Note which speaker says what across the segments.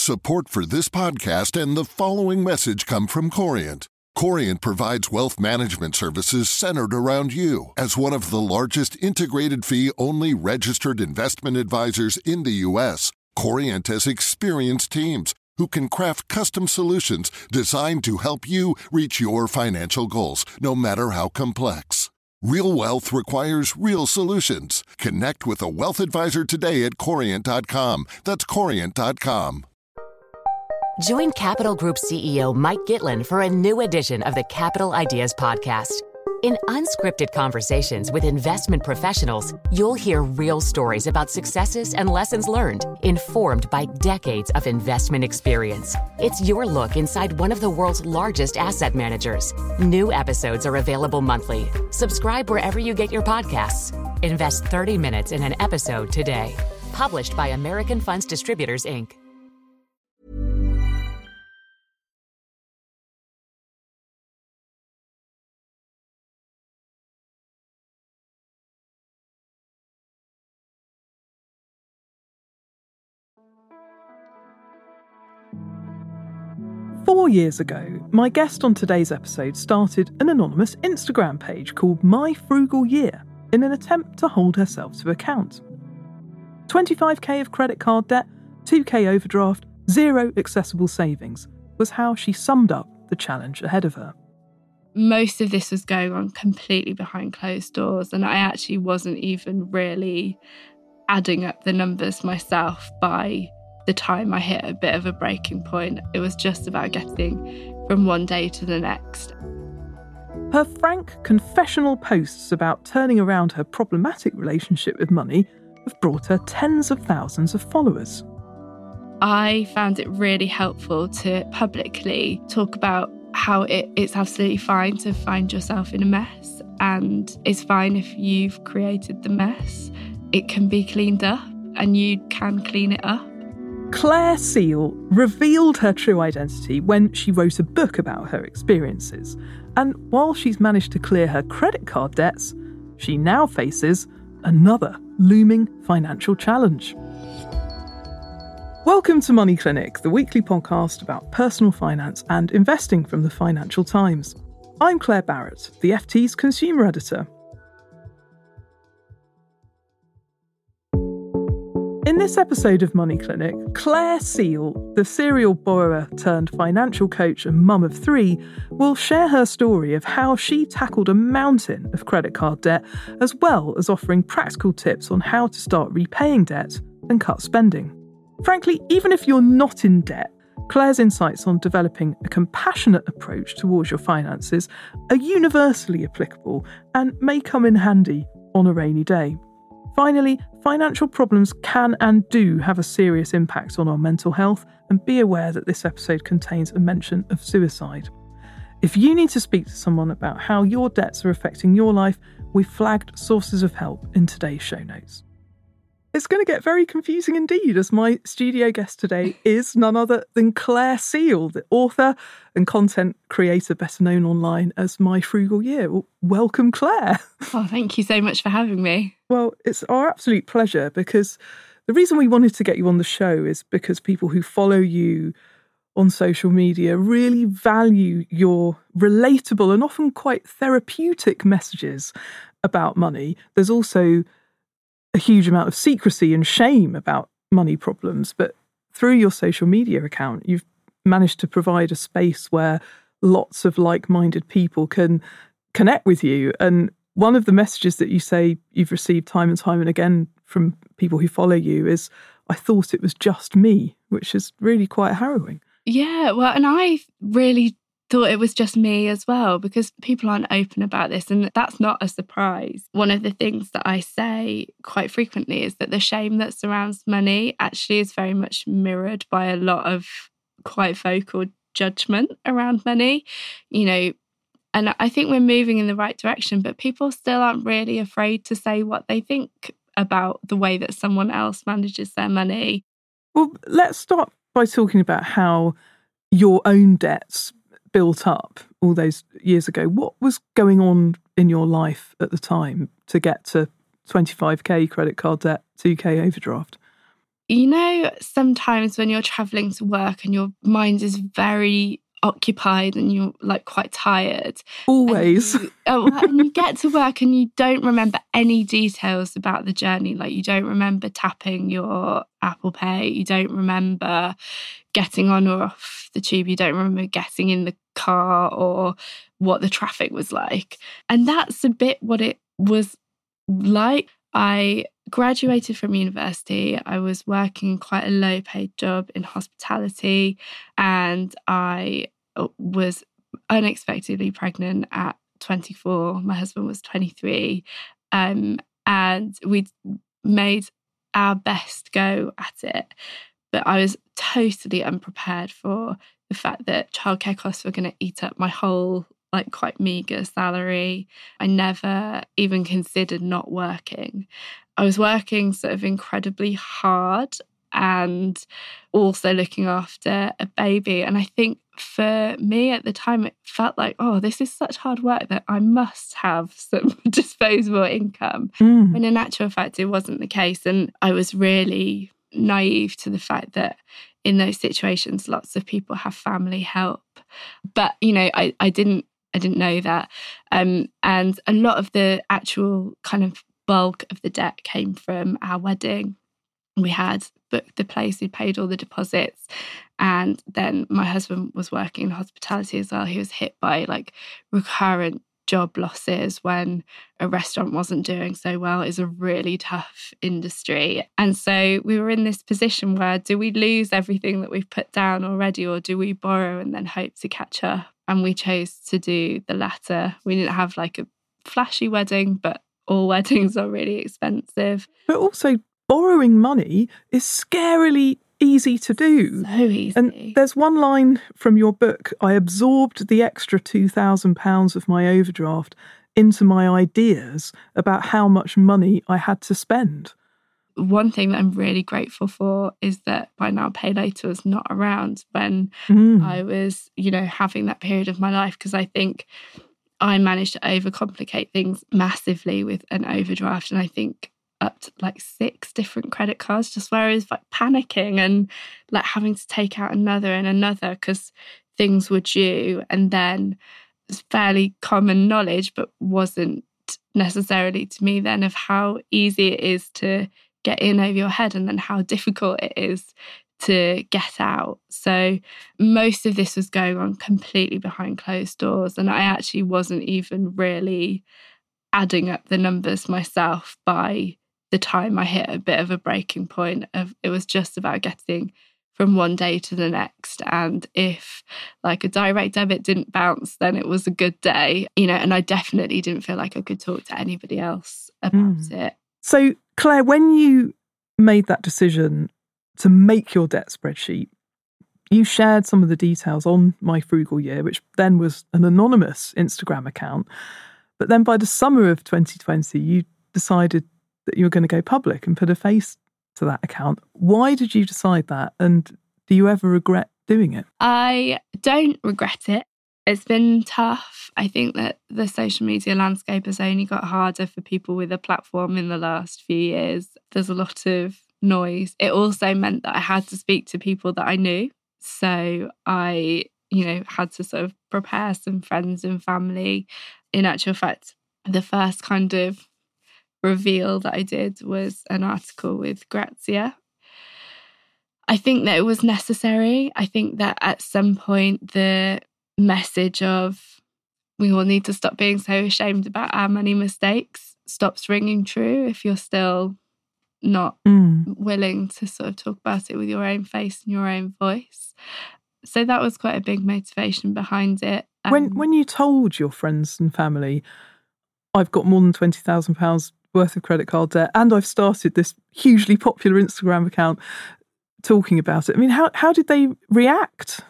Speaker 1: Support for this podcast and the following message come from Corient. Corient provides wealth management services centered around you. As one of the largest integrated fee-only registered investment advisors in the U.S., Corient has experienced teams who can craft custom solutions designed to help you reach your financial goals, no matter how complex. Real wealth requires real solutions. Connect with a wealth advisor today at Corient.com. That's Corient.com.
Speaker 2: Join Capital Group CEO Mike Gitlin for a new edition of the Capital Ideas Podcast. In unscripted conversations with investment professionals, you'll hear real stories about successes and lessons learned, informed by decades of investment experience. It's your look inside one of the world's largest asset managers. New episodes are available monthly. Subscribe wherever you get your podcasts. Invest 30 minutes in an episode today. Published by American Funds Distributors, Inc.
Speaker 3: 4 years ago, my guest on today's episode started an anonymous Instagram page called My Frugal Year in an attempt to hold herself to account. 25k of credit card debt, 2k overdraft, 0 accessible savings was how she summed up the challenge ahead of her.
Speaker 4: Most of this was going on completely behind closed doors, and I actually wasn't even really adding up the numbers myself by the time I hit a bit of a breaking point. It was just about getting from one day to the next.
Speaker 3: Her frank, confessional posts about turning around her problematic relationship with money have brought her tens of thousands of followers.
Speaker 4: I found it really helpful to publicly talk about how it's absolutely fine to find yourself in a mess, and it's fine if you've created the mess. It can be cleaned up and you can clean it up.
Speaker 3: Claire Seal revealed her true identity when she wrote a book about her experiences. And while she's managed to clear her credit card debts, she now faces another looming financial challenge. Welcome to Money Clinic, the weekly podcast about personal finance and investing from the Financial Times. I'm Claire Barrett, the FT's consumer editor. In this episode of Money Clinic, Claire Seal, the serial borrower turned financial coach and mum of 3, will share her story of how she tackled a mountain of credit card debt, as well as offering practical tips on how to start repaying debt and cut spending. Frankly, even if you're not in debt, Claire's insights on developing a compassionate approach towards your finances are universally applicable and may come in handy on a rainy day. Finally, financial problems can and do have a serious impact on our mental health, and be aware that this episode contains a mention of suicide. If you need to speak to someone about how your debts are affecting your life, we've flagged sources of help in today's show notes. It's going to get very confusing indeed, as my studio guest today is none other than Claire Seal, the author and content creator better known online as My Frugal Year. Well, welcome, Claire.
Speaker 4: Oh, thank you so much for having me.
Speaker 3: Well, it's our absolute pleasure, because the reason we wanted to get you on the show is because people who follow you on social media really value your relatable and often quite therapeutic messages about money. There's also a huge amount of secrecy and shame about money problems, but through your social media account, you've managed to provide a space where lots of like-minded people can connect with you. And one of the messages that you say you've received time and again from people who follow you is, "I thought it was just me," which is really quite harrowing.
Speaker 4: Yeah, well, and I really thought it was just me as well, because people aren't open about this, and that's not a surprise. One of the things that I say quite frequently is that the shame that surrounds money actually is very much mirrored by a lot of quite vocal judgment around money, and I think we're moving in the right direction, but people still aren't really afraid to say what they think about the way that someone else manages their money.
Speaker 3: Well, let's start by talking about how your own debts built up all those years ago. What was going on in your life at the time to get to 25k credit card debt, 2k overdraft?
Speaker 4: you know, sometimes when you're travelling to work and your mind is very occupied and you're like quite tired.
Speaker 3: Always.
Speaker 4: And you get to work and you don't remember any details about the journey. Like you don't remember tapping your Apple Pay. You don't remember getting on or off the tube. You don't remember getting in the car or what the traffic was like. And that's a bit what it was like. I graduated from university. I was working quite a low-paid job in hospitality, and I was unexpectedly pregnant at 24. My husband was 23, and we made our best go at it. But I was totally unprepared for the fact that childcare costs were going to eat up my whole quite meagre salary. I never even considered not working. I was working sort of incredibly hard and also looking after a baby. And I think for me at the time, it felt like, oh, this is such hard work that I must have some disposable income. When in actual fact, it wasn't the case. And I was really naive to the fact that in those situations, lots of people have family help. But, you know, I didn't know that. And a lot of the actual kind of bulk of the debt came from our wedding. We had booked the place, we'd paid all the deposits. And then my husband was working in hospitality as well. He was hit by recurrent job losses when a restaurant wasn't doing so well. It's a really tough industry. And so we were in this position where, do we lose everything that we've put down already, or do we borrow and then hope to catch up? And we chose to do the latter. We didn't have a flashy wedding, but all weddings are really expensive.
Speaker 3: But also borrowing money is scarily easy to do.
Speaker 4: So easy.
Speaker 3: And there's one line from your book: I absorbed the extra £2,000 of my overdraft into my ideas about how much money I had to spend.
Speaker 4: One thing that I'm really grateful for is that Buy Now Pay Later was not around when I was, having that period of my life, because I think I managed to overcomplicate things massively with an overdraft. And I think up to 6 different credit cards, just where I was panicking and having to take out another and another because things were due. And then it's fairly common knowledge, but wasn't necessarily to me then, of how easy it is to get in over your head and then how difficult it is to get out. So most of this was going on completely behind closed doors, and I actually wasn't even really adding up the numbers myself by the time I hit a bit of a breaking point. It was just about getting from one day to the next, and if a direct debit didn't bounce, then it was a good day, and I definitely didn't feel like I could talk to anybody else about it.
Speaker 3: So Claire, when you made that decision to make your debt spreadsheet, you shared some of the details on My Frugal Year, which then was an anonymous Instagram account. But then by the summer of 2020, you decided that you were going to go public and put a face to that account. Why did you decide that? And do you ever regret doing it?
Speaker 4: I don't regret it. It's been tough. I think that the social media landscape has only got harder for people with a platform in the last few years. There's a lot of noise. It also meant that I had to speak to people that I knew. So I, had to sort of prepare some friends and family. In actual fact, the first kind of reveal that I did was an article with Grazia. I think that it was necessary. I think that at some point the message of we all need to stop being so ashamed about our money mistakes stops ringing true if you're still not willing to sort of talk about it with your own face and your own voice. So that was quite a big motivation behind it.
Speaker 3: When you told your friends and family, I've got more than £20,000 worth of credit card debt and I've started this hugely popular Instagram account talking about it, I mean, how did they react?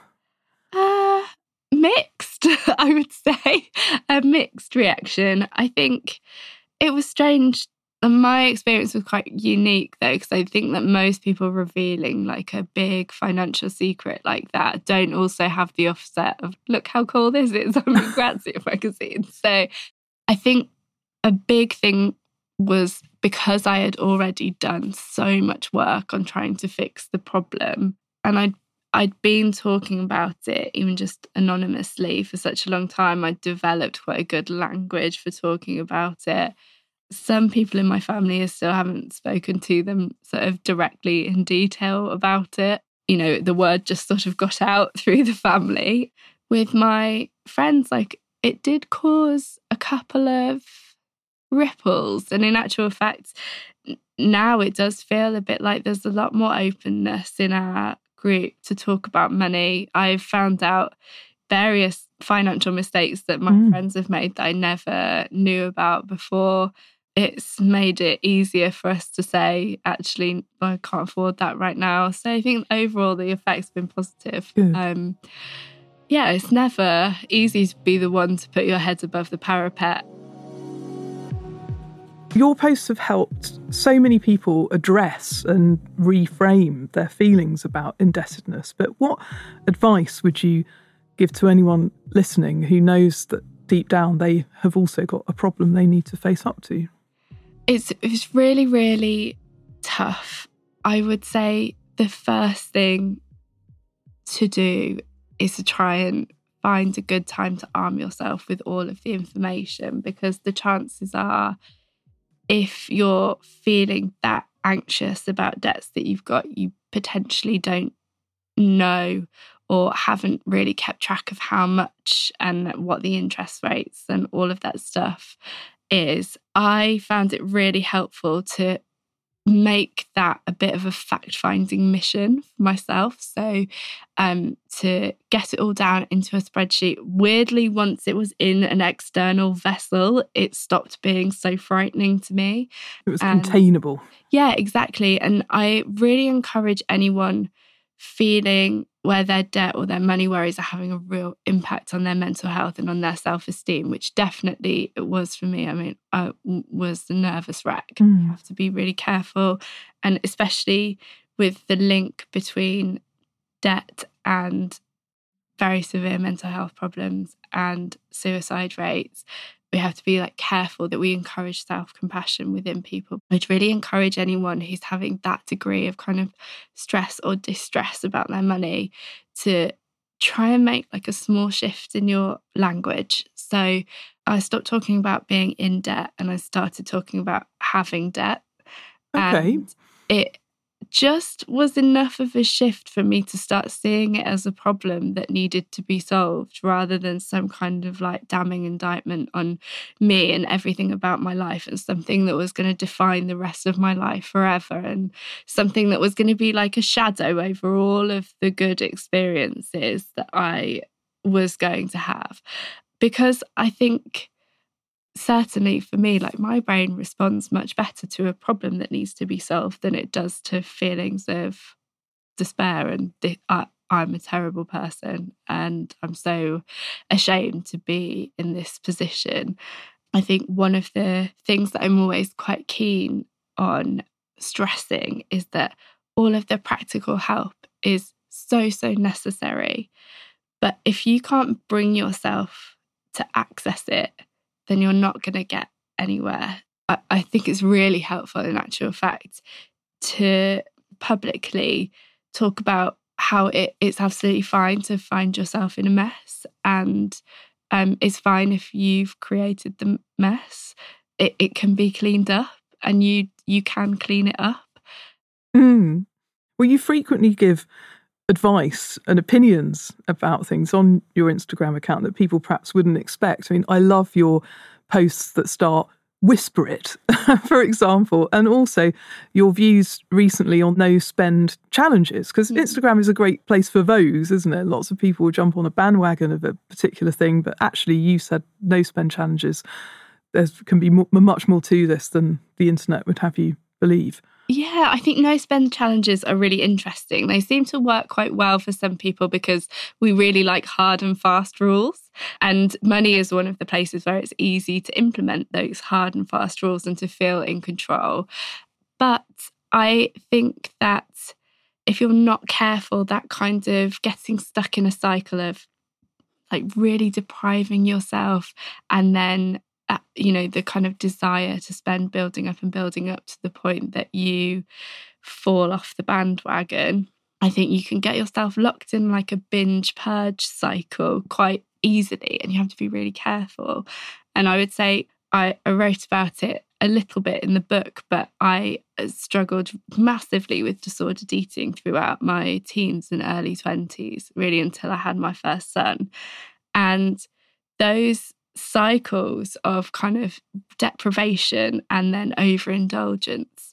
Speaker 4: Mixed, I would say. A mixed reaction. I think it was strange. And my experience was quite unique, though, because I think that most people revealing a big financial secret like that don't also have the offset of, look how cool this is on the Grazia magazine. So I think a big thing was because I had already done so much work on trying to fix the problem. And I'd been talking about it, even just anonymously, for such a long time. I'd developed quite a good language for talking about it. Some people in my family still haven't spoken to them sort of directly in detail about it. You know, the word just sort of got out through the family. With my friends, like, it did cause a couple of ripples. And in actual fact, now it does feel a bit like there's a lot more openness in our group to talk about money. I've found out various financial mistakes that my friends have made that I never knew about before. It's made it easier for us to say, actually, I can't afford that right now. So I think overall the effect's been positive. Yeah, it's never easy to be the one to put your head above the parapet.
Speaker 3: Your posts have helped so many people address and reframe their feelings about indebtedness. But what advice would you give to anyone listening who knows that deep down they have also got a problem they need to face up to?
Speaker 4: It's really, really tough. I would say the first thing to do is to try and find a good time to arm yourself with all of the information, because the chances are, if you're feeling that anxious about debts that you've got, you potentially don't know or haven't really kept track of how much and what the interest rates and all of that stuff is. I found it really helpful to make that a bit of a fact-finding mission for myself. So to get it all down into a spreadsheet. Weirdly, once it was in an external vessel, it stopped being so frightening to me.
Speaker 3: It was containable.
Speaker 4: Yeah, exactly. And I really encourage anyone feeling where their debt or their money worries are having a real impact on their mental health and on their self-esteem, which definitely it was for me. I mean, I was a nervous wreck. You have to be really careful. And especially with the link between debt and very severe mental health problems and suicide rates, we have to be careful that we encourage self-compassion within people. I'd really encourage anyone who's having that degree of kind of stress or distress about their money to try and make a small shift in your language. So I stopped talking about being in debt and I started talking about having debt.
Speaker 3: Okay.
Speaker 4: And it just was enough of a shift for me to start seeing it as a problem that needed to be solved, rather than some kind of damning indictment on me and everything about my life, and something that was going to define the rest of my life forever, and something that was going to be like a shadow over all of the good experiences that I was going to have. Because I think, certainly for me, my brain responds much better to a problem that needs to be solved than it does to feelings of despair and I'm a terrible person and I'm so ashamed to be in this position. I think one of the things that I'm always quite keen on stressing is that all of the practical help is so necessary. But if you can't bring yourself to access it, then you're not going to get anywhere. I think it's really helpful, in actual fact, to publicly talk about how it's absolutely fine to find yourself in a mess, and it's fine if you've created the mess. It can be cleaned up, and you can clean it up.
Speaker 3: Well, you frequently give advice and opinions about things on your Instagram account that people perhaps wouldn't expect. I mean, I love your posts that start "whisper it," for example, and also your views recently on no spend challenges, because Instagram is a great place for those, isn't it? Lots of people will jump on a bandwagon of a particular thing, but actually you said no spend challenges. There can be much more to this than the internet would have you believe.
Speaker 4: Yeah, I think no spend challenges are really interesting. They seem to work quite well for some people because we really like hard and fast rules. And money is one of the places where it's easy to implement those hard and fast rules and to feel in control. But I think that if you're not careful, that kind of getting stuck in a cycle of really depriving yourself and then the kind of desire to spend building up to the point that you fall off the bandwagon, I think you can get yourself locked in like a binge purge cycle quite easily, and you have to be really careful. And I would say I wrote about it a little bit in the book, but I struggled massively with disordered eating throughout my teens and early 20s, really until I had my first son. And those cycles of kind of deprivation and then overindulgence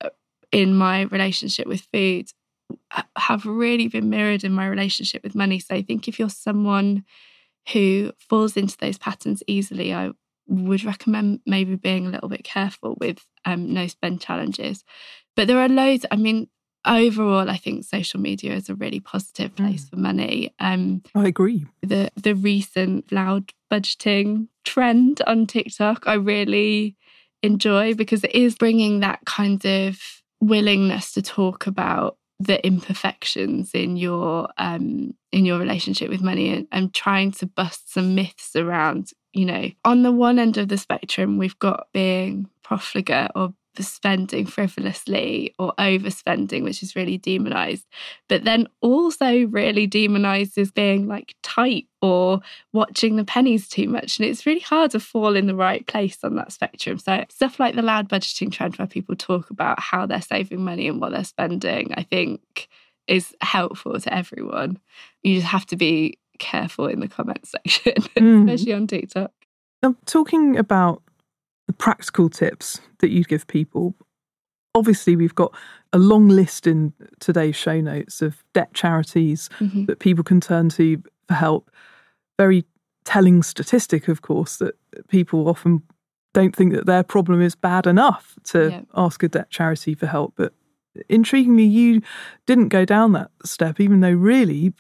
Speaker 4: in my relationship with food have really been mirrored in my relationship with money. So I think if you're someone who falls into those patterns easily, I would recommend maybe being a little bit careful with no spend challenges. But there are loads. I mean, overall, I think social media is a really positive place for money.
Speaker 3: I agree.
Speaker 4: The recent loud budgeting trend on TikTok, I really enjoy, because it is bringing that kind of willingness to talk about the imperfections in your relationship with money, and trying to bust some myths around, on the one end of the spectrum, we've got being profligate or spending frivolously or overspending, which is really demonized, but then also really demonized as being like tight or watching the pennies too much. And it's really hard to fall in the right place on that spectrum. So stuff like the loud budgeting trend, where people talk about how they're saving money and what they're spending, I think is helpful to everyone. You just have to be careful in the comment section, especially on TikTok.
Speaker 3: Now, talking about the practical tips that you'd give people, obviously we've got a long list in today's show notes of debt charities that people can turn to for help. Very telling statistic, of course, that people often don't think that their problem is bad enough to ask a debt charity for help. But intriguingly, you didn't go down that step, even though really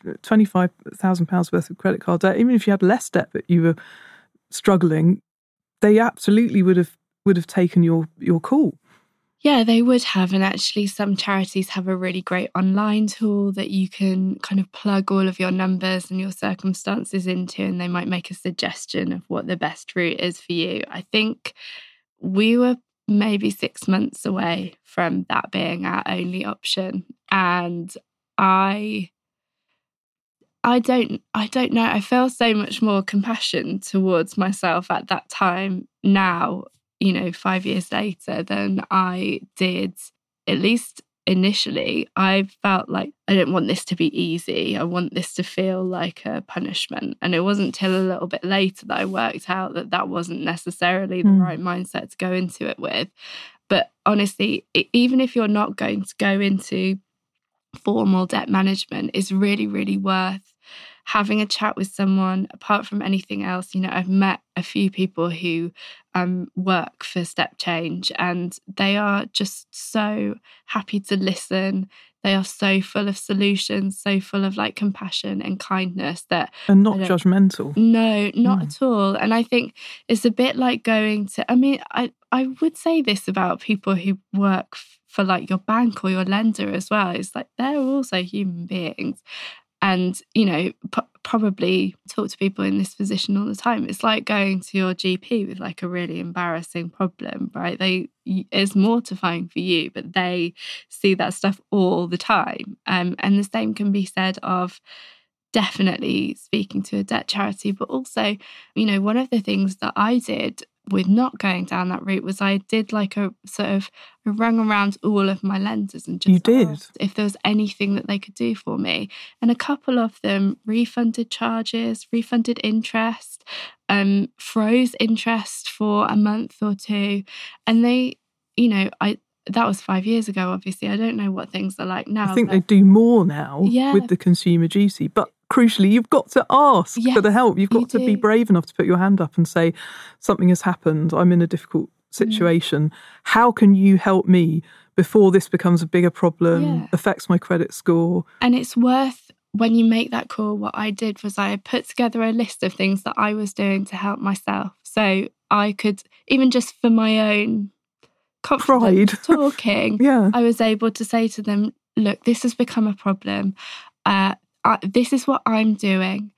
Speaker 3: £25,000 worth of credit card debt, even if you had less debt but you were struggling, they absolutely would have taken your call.
Speaker 4: Yeah, they would have. And actually, some charities have a really great online tool that you can kind of plug all of your numbers and your circumstances into, and they might make a suggestion of what the best route is for you. I think we were maybe 6 months away from that being our only option. And I don't know. I feel so much more compassion towards myself at that time now, 5 years later, than I did, at least initially. I felt like I don't want this to be easy. I want this to feel like a punishment. And it wasn't till a little bit later that I worked out that wasn't necessarily the right mindset to go into it with. But honestly, even if you're not going to go into formal debt management, it's really, really worth having a chat with someone. Apart from anything else, I've met a few people who work for Step Change, and they are just so happy to listen. They are so full of solutions, so full of like compassion and kindness,
Speaker 3: and not judgmental.
Speaker 4: No, not at all. And I think it's a bit like going to, I would say this about people who work for like your bank or your lender as well. It's like they're also human beings. And, probably talk to people in this position all the time. It's like going to your GP with like a really embarrassing problem, right? It's mortifying for you, but they see that stuff all the time. And the same can be said of definitely speaking to a debt charity. But also, one of the things that I did with not going down that route was I did like a sort of I rung around all of my lenders and just asked if there was anything that they could do for me. And a couple of them refunded charges, refunded interest, froze interest for a month or two. And they, that was 5 years ago, obviously. I don't know what things are like now.
Speaker 3: I think they do more now with the consumer duty. But crucially, you've got to ask for the help. You've got to be brave enough to put your hand up and say, something has happened. I'm in a difficult situation. How can you help me before this becomes a bigger problem, affects my credit score? And
Speaker 4: it's worth, when you make that call, what I did was I put together a list of things that I was doing to help myself. So I could, even just for my own confidence talking, I was able to say to them, look, this has become a problem. This is what I'm doing.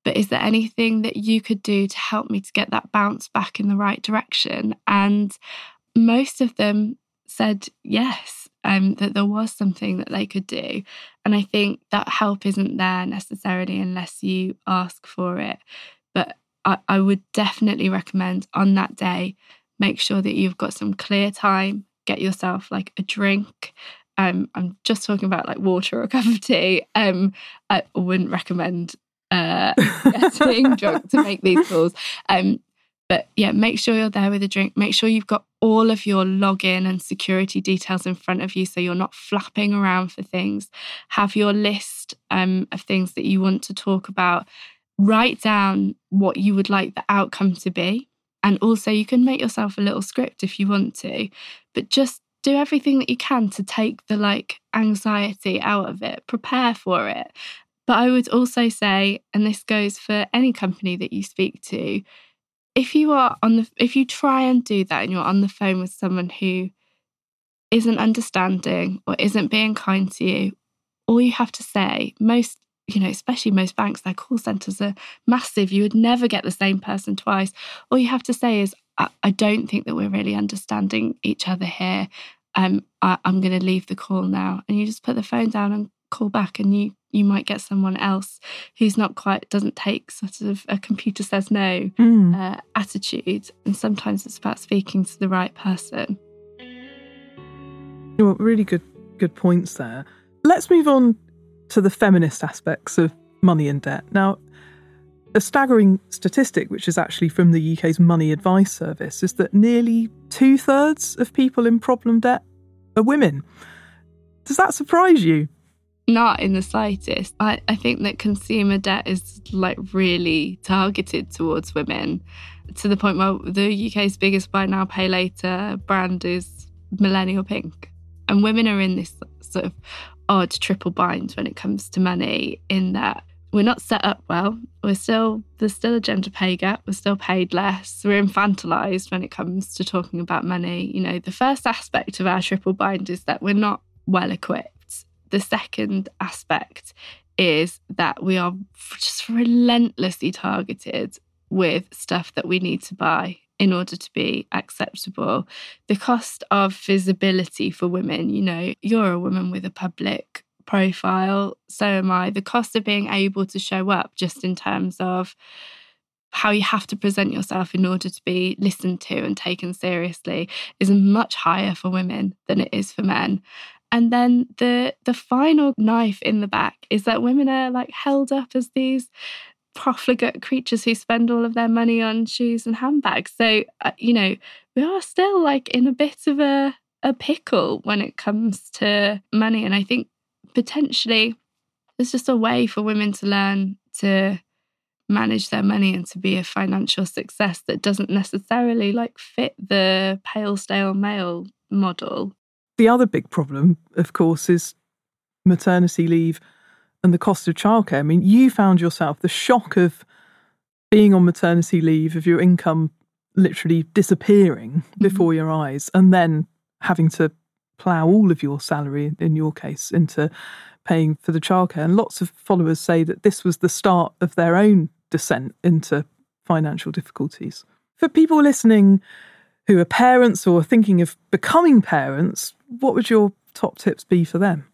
Speaker 4: but is there anything that you could do to help me to get that bounce back in the right direction? And most of them said yes, that there was something that they could do. And I think that help isn't there necessarily unless you ask for it. But I would definitely recommend on that day, make sure that you've got some clear time, get yourself like a drink. I'm just talking about like water or a cup of tea. I wouldn't recommend getting drunk to make these calls. But yeah, make sure you're there with a drink. Make sure you've got all of your login and security details in front of you so you're not flapping around for things. Have your list of things that you want to talk about. Write down what you would like the outcome to be. And also you can make yourself a little script if you want to, but just do everything that you can to take the like anxiety out of it, prepare for it. But I would also say, and this goes for any company that you speak to, if you try and do that and you're on the phone with someone who isn't understanding or isn't being kind to you, all you have to say, especially most banks, their call centres are massive. You would never get the same person twice. All you have to say is, I don't think that we're really understanding each other here. I'm going to leave the call now. And you just put the phone down and call back, and you might get someone else who's doesn't take sort of a computer says no attitude. And sometimes it's about speaking to the right person.
Speaker 3: Well, really good points there. Let's move on to the feminist aspects of money and debt. Now, a staggering statistic, which is actually from the UK's Money Advice Service, is that nearly 2/3 of people in problem debt are women. Does that surprise you?
Speaker 4: Not in the slightest. I think that consumer debt is like really targeted towards women, to the point where the UK's biggest buy now, pay later brand is Millennial Pink. And women are in this sort of odd triple bind when it comes to money, in that we're not set up well. There's still a gender pay gap. We're still paid less. We're infantilized when it comes to talking about money. You know, the first aspect of our triple bind is that we're not well equipped. The second aspect is that we are just relentlessly targeted with stuff that we need to buy in order to be acceptable. The cost of visibility for women, you're a woman with a public profile, so am I. The cost of being able to show up, just in terms of how you have to present yourself in order to be listened to and taken seriously, is much higher for women than it is for men. And then the final knife in the back is that women are like held up as these profligate creatures who spend all of their money on shoes and handbags. So, we are still like in a bit of a pickle when it comes to money. And I think potentially there's just a way for women to learn to manage their money and to be a financial success that doesn't necessarily like fit the pale, stale male model.
Speaker 3: The other big problem, of course, is maternity leave and the cost of childcare. I mean, you found yourself the shock of being on maternity leave, of your income literally disappearing before your eyes, and then having to plough all of your salary, in your case, into paying for the childcare. And lots of followers say that this was the start of their own descent into financial difficulties. For people listening who are parents or thinking of becoming parents, what would your top tips be for them?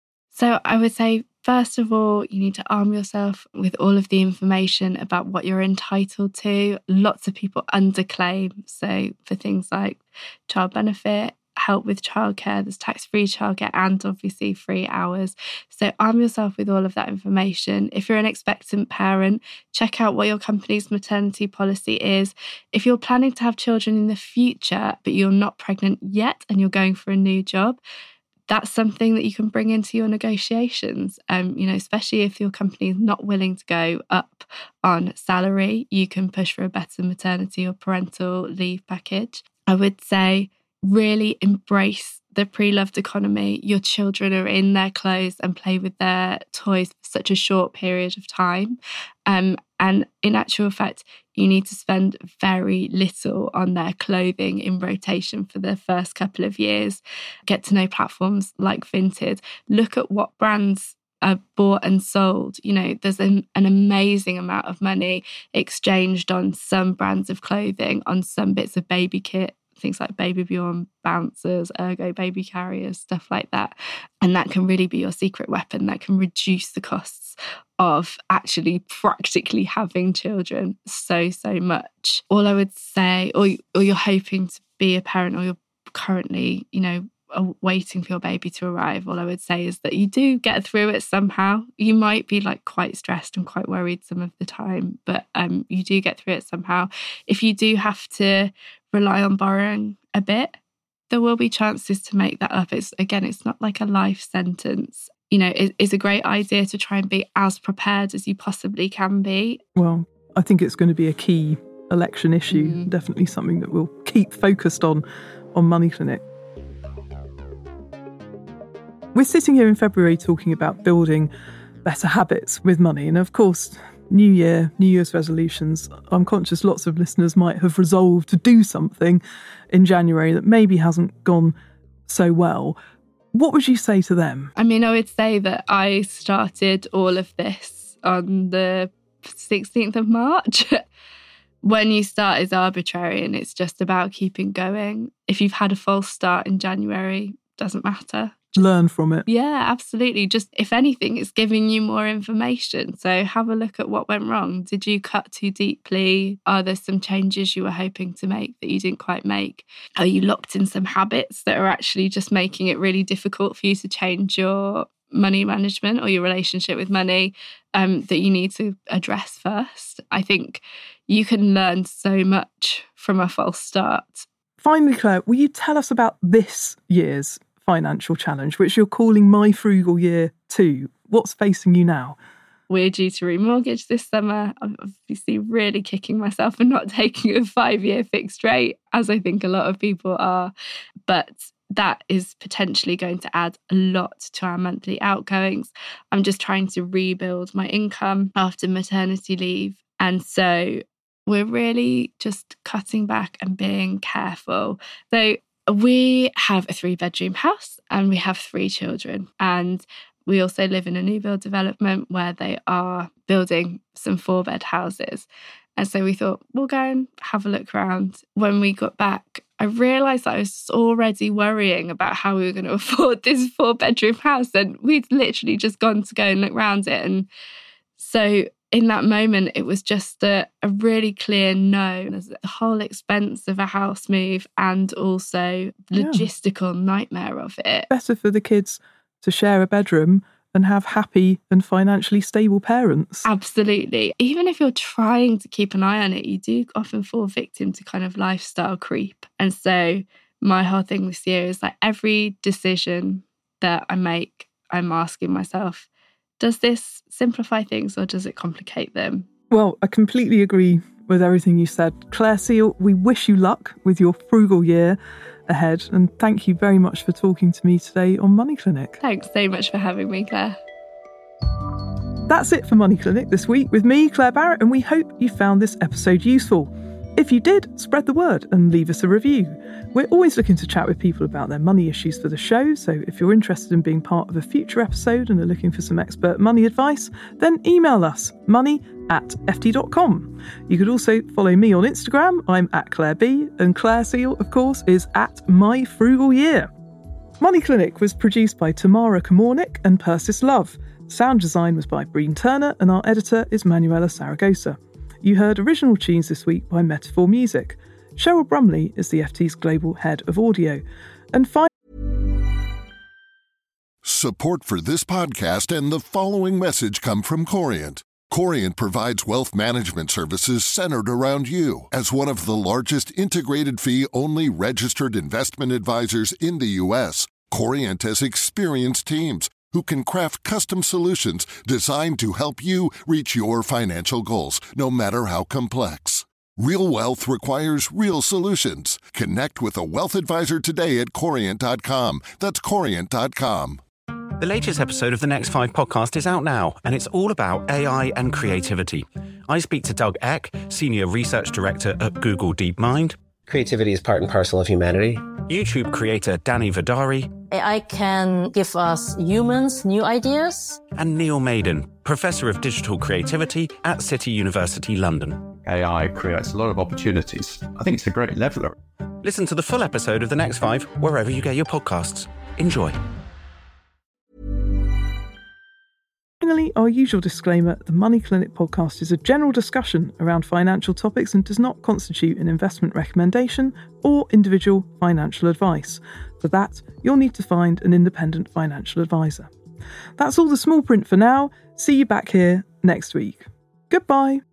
Speaker 4: So I would say, first of all, you need to arm yourself with all of the information about what you're entitled to. Lots of people underclaim. So for things like child benefit, help with childcare, there's tax-free childcare and obviously free hours. So arm yourself with all of that information. If you're an expectant parent, check out what your company's maternity policy is. If you're planning to have children in the future, but you're not pregnant yet and you're going for a new job, that's something that you can bring into your negotiations. Especially if your company is not willing to go up on salary, you can push for a better maternity or parental leave package. I would say really embrace the pre-loved economy. Your children are in their clothes and play with their toys for such a short period of time. And in actual fact, you need to spend very little on their clothing in rotation for the first couple of years. Get to know platforms like Vinted. Look at what brands are bought and sold. You know, there's an amazing amount of money exchanged on some brands of clothing, on some bits of baby kit, things like Baby Bjorn, Bouncers, Ergo baby carriers, stuff like that. And that can really be your secret weapon that can reduce the costs of actually practically having children so much. All I would say, or you're hoping to be a parent, or you're currently, you know, waiting for your baby to arrive, all I would say is that you do get through it somehow. You might be like quite stressed and quite worried some of the time, but you do get through it somehow. If you do have to rely on borrowing a bit, there will be chances to make that up. It's not like a life sentence. You know, it's a great idea to try and be as prepared as you possibly can be.
Speaker 3: Well, I think it's going to be a key election issue, definitely something that we'll keep focused on Money Clinic. We're sitting here in February talking about building better habits with money. And of course, New Year, New Year's resolutions. I'm conscious lots of listeners might have resolved to do something in January that maybe hasn't gone so well. What would you say to them?
Speaker 4: I mean, I would say that I started all of this on the 16th of March. When you start is arbitrary and it's just about keeping going. If you've had a false start in January, doesn't matter.
Speaker 3: Learn from it.
Speaker 4: Yeah, absolutely. Just, if anything, it's giving you more information. So have a look at what went wrong. Did you cut too deeply? Are there some changes you were hoping to make that you didn't quite make? Are you locked in some habits that are actually just making it really difficult for you to change your money management or your relationship with money that you need to address first? I think you can learn so much from a false start.
Speaker 3: Finally, Claire, will you tell us about this year's financial challenge, which you're calling My Frugal Year 2? What's facing you now?
Speaker 4: We're due to remortgage this summer. I'm obviously really kicking myself for not taking a 5-year fixed rate, as I think a lot of people are. But that is potentially going to add a lot to our monthly outgoings. I'm just trying to rebuild my income after maternity leave. And so we're really just cutting back and being careful. So we have a 3-bedroom house and we have 3 children. And we also live in a new build development where they are building some 4-bed houses. And so we thought, we'll go and have a look around. When we got back, I realised that I was already worrying about how we were going to afford this 4-bedroom house. And we'd literally just gone to go and look around it. And so in that moment, it was just a really clear no. There's the whole expense of a house move and also logistical nightmare of it.
Speaker 3: Better for the kids to share a bedroom and have happy and financially stable parents.
Speaker 4: Absolutely. Even if you're trying to keep an eye on it, you do often fall victim to kind of lifestyle creep. And so my whole thing this year is like every decision that I make, I'm asking myself, does this simplify things or does it complicate them?
Speaker 3: Well, I completely agree with everything you said. Claire Seal, we wish you luck with your frugal year ahead. And thank you very much for talking to me today on Money Clinic.
Speaker 4: Thanks so much for having me, Claire.
Speaker 3: That's it for Money Clinic this week with me, Claire Barrett, and we hope you found this episode useful. If you did, spread the word and leave us a review. We're always looking to chat with people about their money issues for the show, so if you're interested in being part of a future episode and are looking for some expert money advice, then email us, money@ft.com. You could also follow me on Instagram. I'm @ClaireB, and Claire Seal, of course, is @MyFrugalYear. Money Clinic was produced by Tamara Komornik and Persis Love. Sound design was by Breen Turner, and our editor is Manuela Saragosa. You heard original tunes this week by Metaphor Music. Cheryl Brumley is the FT's Global Head of Audio. And
Speaker 1: Support for this podcast and the following message come from Corient. Corient provides wealth management services centered around you. As one of the largest integrated fee-only registered investment advisors in the U.S., Corient has experienced teams who can craft custom solutions designed to help you reach your financial goals, no matter how complex. Real wealth requires real solutions. Connect with a wealth advisor today at Corient.com. That's Corient.com.
Speaker 5: The latest episode of the Next 5 podcast is out now, and it's all about AI and creativity. I speak to Doug Eck, Senior Research Director at Google DeepMind.
Speaker 6: Creativity is part and parcel of humanity.
Speaker 5: YouTube creator Danny Vidari.
Speaker 6: AI can give us humans new ideas.
Speaker 5: And Neil Maiden, Professor of Digital Creativity at City University London.
Speaker 7: AI creates a lot of opportunities. I think it's a great leveller.
Speaker 5: Listen to the full episode of The Next 5 wherever you get your podcasts. Enjoy.
Speaker 3: Finally, our usual disclaimer, the Money Clinic podcast is a general discussion around financial topics and does not constitute an investment recommendation or individual financial advice. For that, you'll need to find an independent financial advisor. That's all the small print for now. See you back here next week. Goodbye.